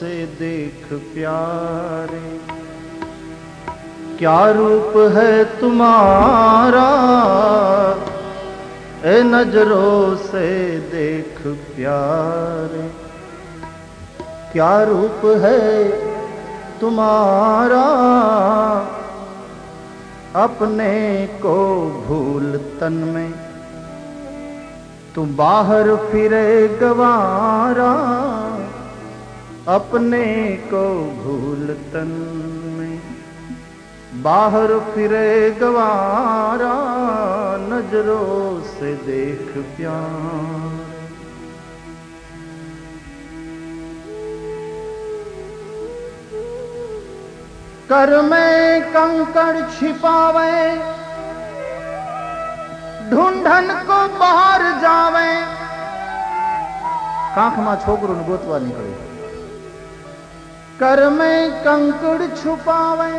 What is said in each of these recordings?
से देख प्यारे, क्या रूप है तुम्हारा, ए नजरों से देख प्यारे, क्या रूप है तुम्हारा, अपने को भूल तन में तू बाहर फिरे गवारा, अपने को भूल तन में बाहर फिरे गवारा, नजरों से देख प्यार। कर में कंकड़ छिपावे, ढूंढन को बाहर जावे, कांख में छोकरू ने गोतवा निकले। कर में कंकड़ छुपावे,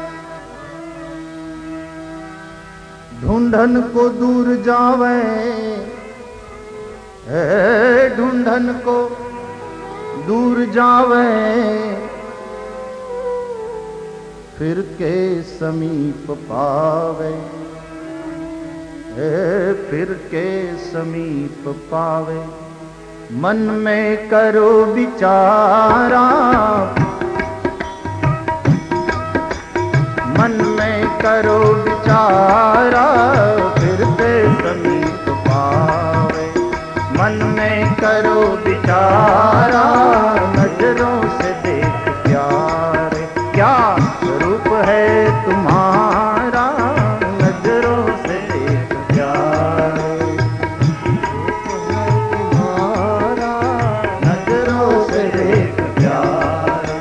ढूंढन को दूर जावे, ढूंढन को दूर जावे, फिर के समीप पावे, फिर के समीप पावे, मन में करो विचारा, मन में करो विचारा, फिर के समीप पावे, मन में करो विचारा, नजरों से देख प्यारे, क्या रूप है तुम्हारा, नजरों से देख प्यारे, रूप है तुम्हारा, नजरों से देख प्यारे।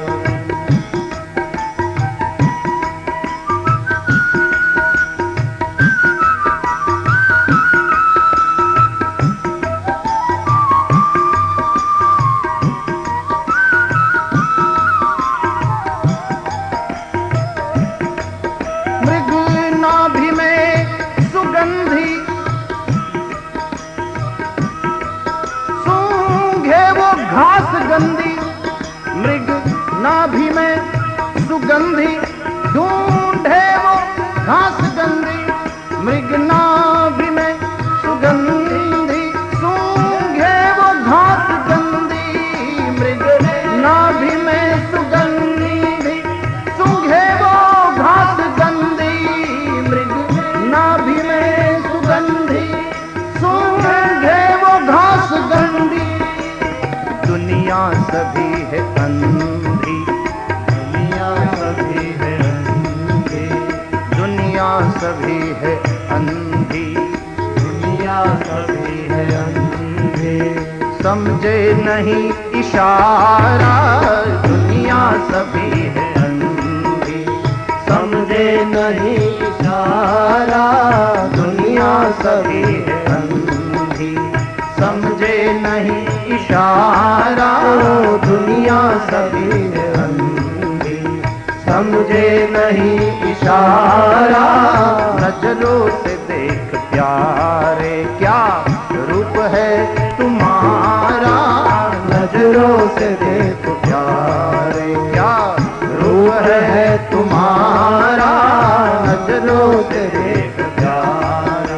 घास गंदी, मृग नाभि में सुगंधी, ढूंढे वो घास गंदी, मृग नाभि में सुगंधी, सूंघे वो घास गंदी, मृग नाभि में सुगंधी, सूंघे वो घास गंदी, मृग नाभि में सुगंधी, सूंघे वो घास गंदी। दुनिया सभी है अंधी, दुनिया सभी है अंधी, दुनिया सभी है अंधी, दुनिया सभी है अंधी, समझे नहीं इशारा, दुनिया सभी है अंधी, समझे नहीं इशारा, दुनिया सभी है अंधी, समझे नहीं इशारा, दुनिया सभी है अंधी, समझे नहीं इशारा, नजरों से देख प्यारे, क्या रूप है तुम्हारा, नजरों से देख प्यारे, क्या रूप है तुम्हारा, नजरों से देख प्यारा,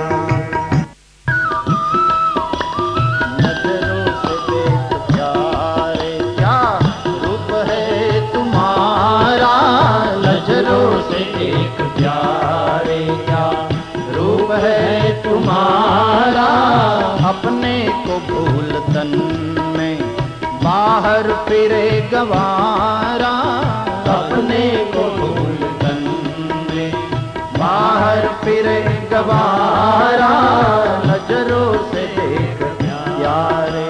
नजरों से देख प्यारे, क्या रूप है तुम्हारा, नजरों से देख प्यारे, क्या रूप है तुम्हारा, अपने को भूल तन में बाहर फिरे गवारा, अपने को भूल तन में बाहर फिरे गवारा, नजरों से देख प्यारे।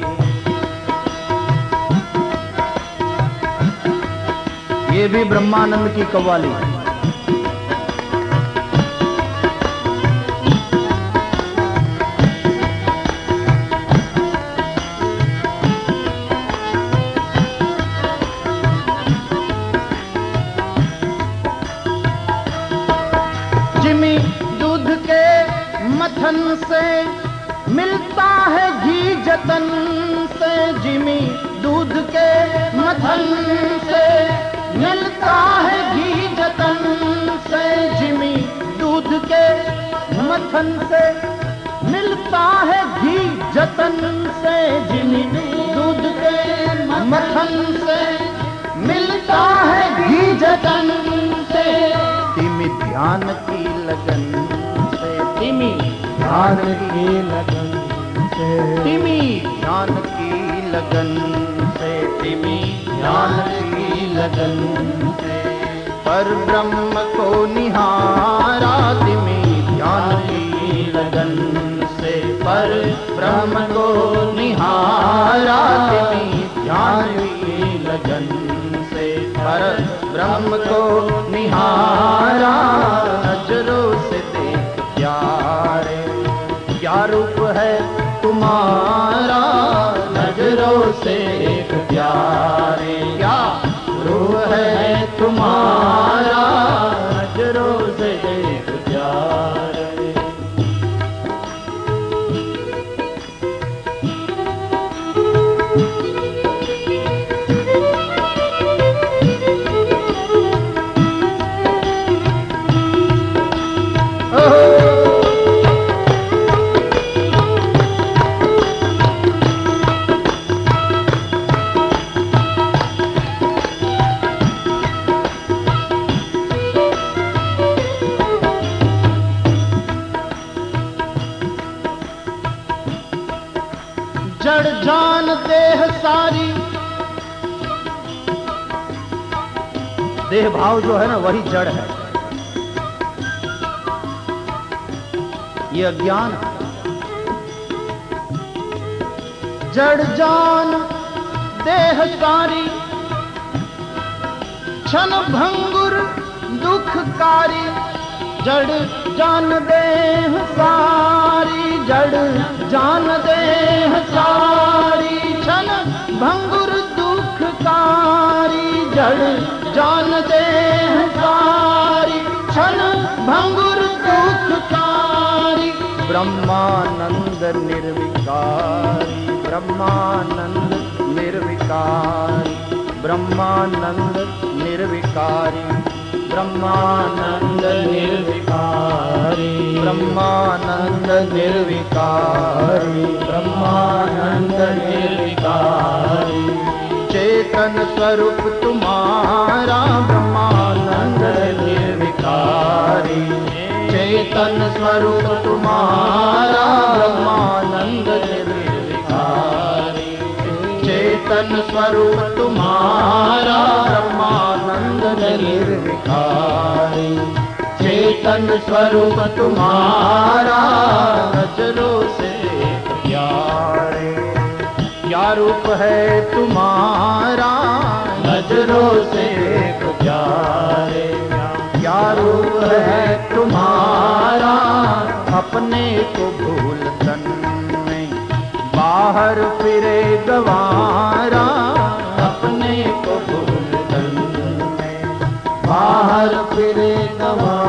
ये भी ब्रह्मानंद की कव्वाली। जिमी दूध के मथन से मिलता है घी जतन से, जिमी दूध के मथन मथन से मिलता है घी जतन से, जिमी दूध के मथन से मिलता है घी जतन से। तिमी ध्यान की लगन से, तिमी ध्यान की लगन से, तिमी ध्यान की लगन से, तिमी ध्यान की लगन से पर ब्रह्म को निहारा। तिमी ध्यान की लगन से पर ब्रह्म को निहारा। तिमी ध्यान की लगन से पर ब्रह्म को निहारा। नजरों से देख प्यारे, क्या रूप है तुम्हारा। नजरों से देख प्यारे, क्या रूप है तुम्हारा। नजरों से देख प्यारे। जड़ जान देह सारी, देह भाव जो है ना वही जड़ है, ये अज्ञान। जड़ जान देह सारी, क्षण भंगुर दुखकारी। जड़ जान देह सारी, जड़ जान देह सारी, क्षण भंगुर दुखकारी। जड़ जान देह सारी, क्षण भंगुर दुखकारी। ब्रह्मानंद निर्विकारी, ब्रह्मानंद निर्विकारी, ब्रह्मानंद निर्विकारी, ब्रह्मानंद निर्विकारी, ब्रह्मानंद निर्विकारी, ब्रह्मानंद निर्विकारी। चेतन स्वरूप तुम्हारा ब्रह्मानंद निर्विकारी। चेतन स्वरूप तुम्हारा ब्रह्मानंद निर्विकारी। चेतन स्वरूप तुम्हारा ब्रह्मानंद निर्विकारी। चेतन स्वरूप तुम्हारा नजरों से प्यारे, क्या रूप है तुम्हारा। नजरों से प्यारे, क्या रूप है तुम्हारा। अपने को भूल तन में बाहर फिरे गवारा। अपने को भूल तन में बाहर फिरे गवारा।